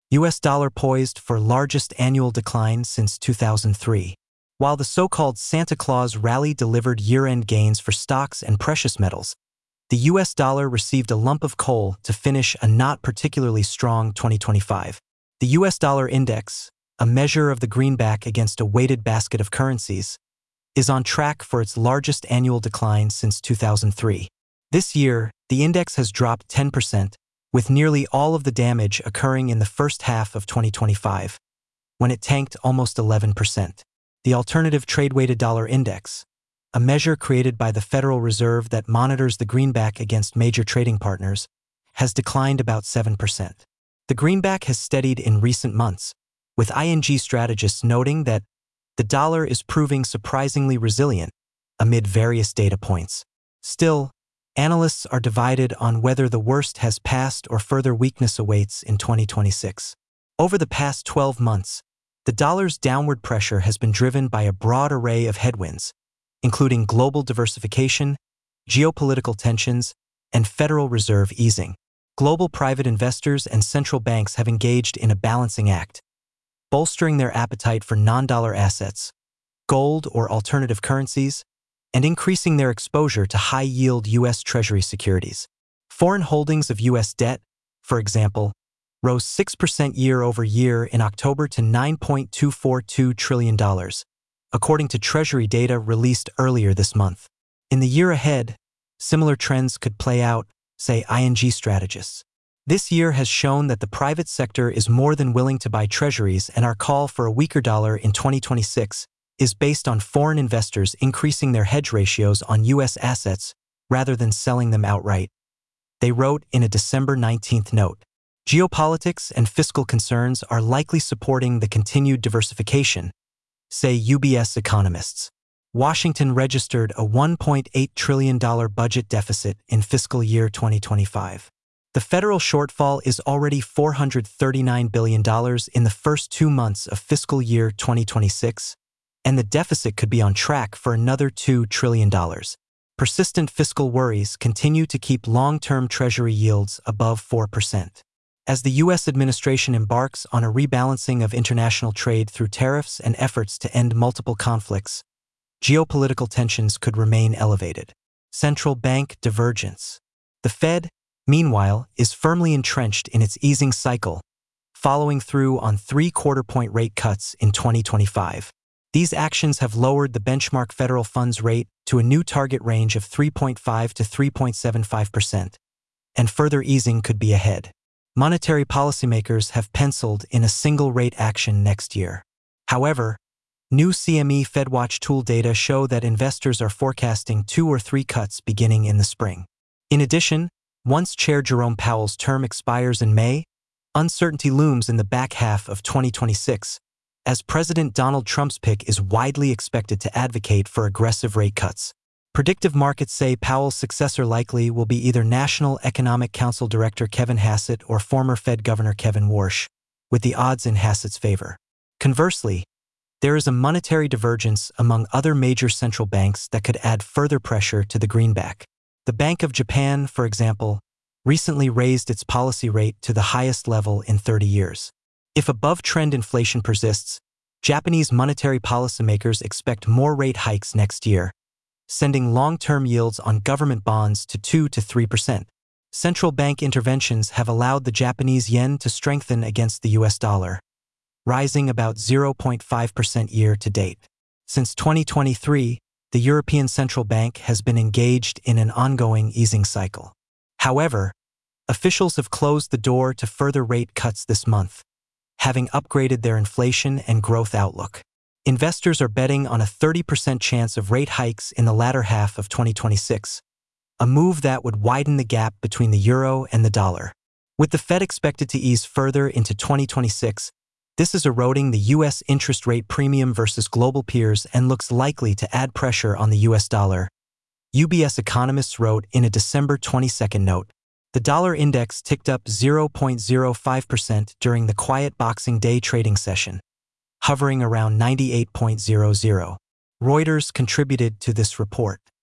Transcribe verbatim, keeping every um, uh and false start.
U S dollar poised for largest annual decline since two thousand three. While the so-called Santa Claus rally delivered year-end gains for stocks and precious metals, the U S dollar received a lump of coal to finish a not particularly strong twenty twenty-five. The U S dollar index, a measure of the greenback against a weighted basket of currencies, is on track for its largest annual decline since two thousand three. This year, the index has dropped ten percent, with nearly all of the damage occurring in the first half of twenty twenty-five, when it tanked almost eleven percent. The Alternative Trade-Weighted Dollar Index, a measure created by the Federal Reserve that monitors the greenback against major trading partners, has declined about seven percent. The greenback has steadied in recent months, with I N G strategists noting that the dollar is proving surprisingly resilient amid various data points. Still, analysts are divided on whether the worst has passed or further weakness awaits in twenty twenty-six. Over the past twelve months, the dollar's downward pressure has been driven by a broad array of headwinds, including global diversification, geopolitical tensions, and Federal Reserve easing. Global private investors and central banks have engaged in a balancing act, bolstering their appetite for non-dollar assets, gold or alternative currencies, and increasing their exposure to high-yield U S Treasury securities. Foreign holdings of U S debt, for example, rose six percent year-over-year in October to nine point two four two trillion dollars, according to Treasury data released earlier this month. In the year ahead, similar trends could play out, say I N G strategists. This year has shown that the private sector is more than willing to buy treasuries, and our call for a weaker dollar in twenty twenty-six is based on foreign investors increasing their hedge ratios on U S assets rather than selling them outright. They wrote in a December nineteenth note. Geopolitics and fiscal concerns are likely supporting the continued diversification, say U B S economists. Washington registered a one point eight trillion dollars budget deficit in fiscal year twenty twenty-five. The federal shortfall is already four hundred thirty-nine billion dollars in the first two months of fiscal year twenty twenty-six, and the deficit could be on track for another two trillion dollars. Persistent fiscal worries continue to keep long-term Treasury yields above four percent. As the U S administration embarks on a rebalancing of international trade through tariffs and efforts to end multiple conflicts, geopolitical tensions could remain elevated. Central bank divergence. The Fed, meanwhile, is firmly entrenched in its easing cycle, following through on three quarter-point rate cuts in twenty twenty-five. These actions have lowered the benchmark federal funds rate to a new target range of three point five to three point seven five percent, and further easing could be ahead. Monetary policymakers have penciled in a single rate action next year. However, new C M E FedWatch tool data show that investors are forecasting two or three cuts beginning in the spring. In addition, once Chair Jerome Powell's term expires in May, uncertainty looms in the back half of twenty twenty-six, as President Donald Trump's pick is widely expected to advocate for aggressive rate cuts. Predictive markets say Powell's successor likely will be either National Economic Council Director Kevin Hassett or former Fed Governor Kevin Warsh, with the odds in Hassett's favor. Conversely, there is a monetary divergence among other major central banks that could add further pressure to the greenback. The Bank of Japan, for example, recently raised its policy rate to the highest level in thirty years. If above-trend inflation persists, Japanese monetary policymakers expect more rate hikes next year, sending long-term yields on government bonds to two to three percent. Central bank interventions have allowed the Japanese yen to strengthen against the U S dollar, rising about zero point five percent year to date. Since twenty twenty-three, the European Central Bank has been engaged in an ongoing easing cycle. However, officials have closed the door to further rate cuts this month, having upgraded their inflation and growth outlook. Investors are betting on a thirty percent chance of rate hikes in the latter half of twenty twenty-six, a move that would widen the gap between the euro and the dollar. With the Fed expected to ease further into twenty twenty-six, this is eroding the U S interest rate premium versus global peers and looks likely to add pressure on the U S dollar. U B S economists wrote in a December twenty-second note. The dollar index ticked up zero point zero five percent during the quiet Boxing Day trading session, hovering around ninety-eight point zero zero. Reuters contributed to this report.